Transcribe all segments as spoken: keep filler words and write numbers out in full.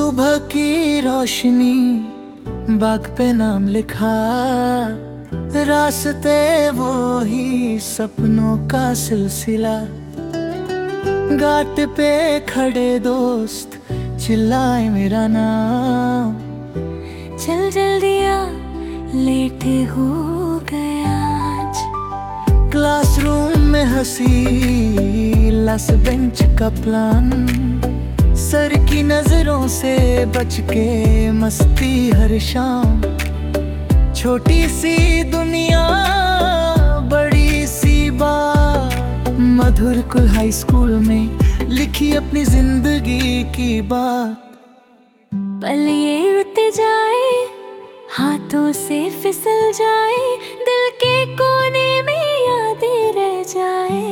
सुबह की रोशनी, बाग पे नाम लिखा, रास्ते वो ही सपनों का सिलसिला। घाट पे खड़े दोस्त चिल्लाए मेरा नाम, चल जल्दी आ लेट हो गया आज। क्लासरूम में हंसी, लास्ट बेंच का प्लान, सर की नजरों से बच के मस्ती हर शाम। छोटी सी दुनिया बड़ी सी बात, मधुरकुल हाई स्कूल में लिखी अपनी जिंदगी की बात। पल ये रुत जाए, हाथों से फिसल जाए, दिल के कोने में यादें रह जाए।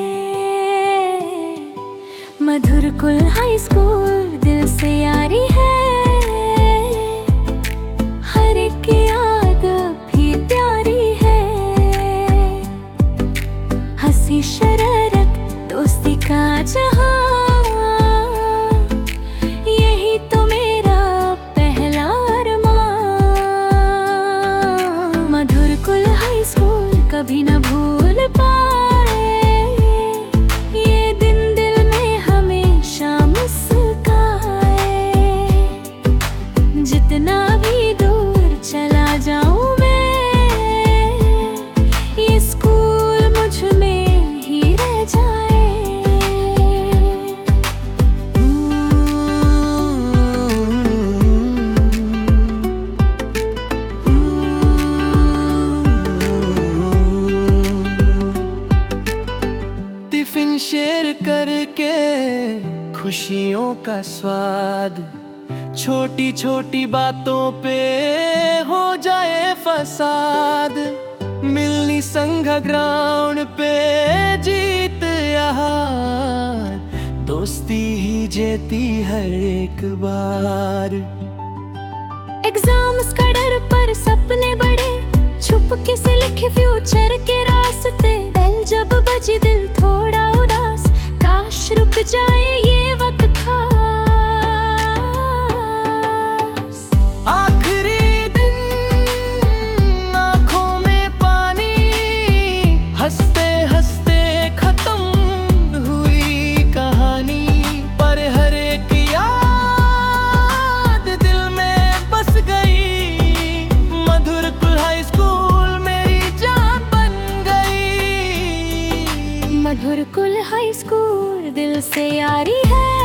मधुरकुल हाई स्कूल दिल से यारी है, हर एक याद भी प्यारी है। हंसी शरारत दोस्ती का जहां, यही तो मेरा पहला अरमान। मधुरकुल हाई स्कूल कभी न भूल पाए, ये दिन दिल में हमेशा मुस्काए। जितना भी दूर चला जाऊं मैं, ये स्कूल मुझ में ही रह जाए। टिफिन शेयर करके खुशियों का स्वाद, छोटी छोटी बातों पे हो जाए फसाद। मिलनी संघ ग्राउंड पे जीत या हार, दोस्ती ही जीती हर एक बार। एग्जाम्स का डर पर सपने बड़े, छुपके से लिखे फ्यूचर के रास्ते। बेल जब बजी दिल थोड़ा उदास, काश रुक जाए ये वक्त खास। आखिरी दिन आंखों में पानी, हंसते हंसते खत्म हुई कहानी। पर हर एक याद दिल में बस गई, मधुरकुल हाई स्कूल मेरी जान बन गई। मधुरकुल हाई स्कूल दिल से यारी है,